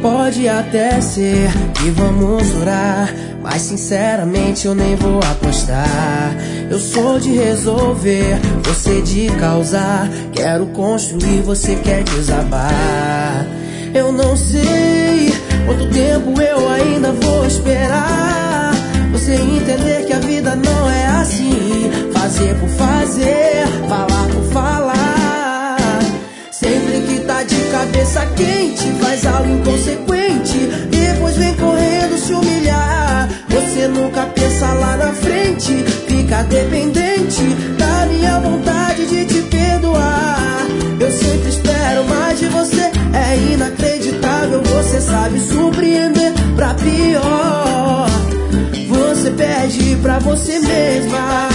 Pode até ser que vamos durar, mas sinceramente eu nem vou apostar. Eu sou de resolver, você de causar. Quero construir, você quer desabar. Eu não sei quanto tempo eu ainda vou esperar você entender que a vida não é assim. Fazer por fazer, falar por falar. Sempre que tá de cabeça quente, faz algo inconsequente, depois vem correndo se humilhar. Você nunca pensa lá na frente, fica dependente da minha vontade de te perdoar. Eu sempre espero mais de você, é inacreditável. Você sabe surpreender pra pior. Você perde pra você mesma.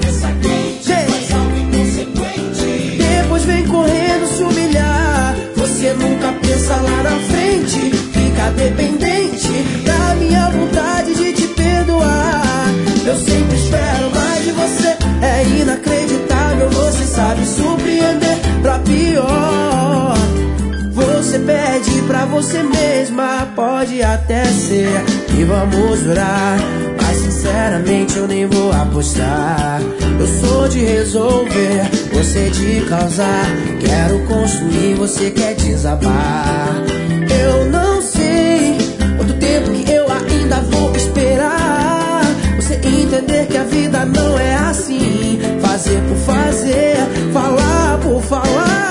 Depois vem correndo se humilhar. Você nunca pensa lá na frente, fica dependente da minha vontade de te perdoar. Eu sempre espero mais de você, é inacreditável. Você sabe surpreender pra pior. Você perde pra você mesma. Pode até ser que vamos durar, mas sinceramente eu nem vou apostar. Eu sou de resolver, você de causar. Quero construir, você quer desabar. Eu não sei quanto tempo que eu ainda vou esperar você entender que a vida não é assim. Fazer por fazer, falar por falar.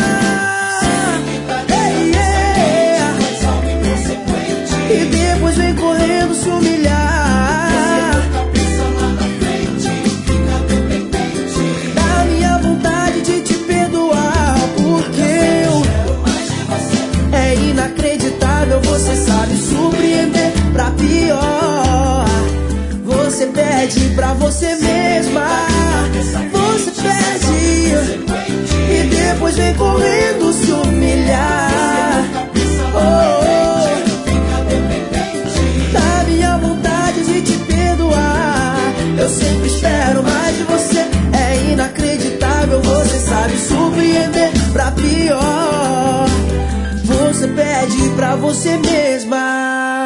E depois vem correndo se humilhar. Da minha vontade de te perdoar. Porque é inacreditável. Você sabe surpreender pra pior. Você perde pra você mesma. Você perde e depois vem correndo se humilhar. Da minha vontade de te perdoar. Eu sempre espero mais de você, é inacreditável. Você sabe surpreender pra pior. Você pede pra você mesma.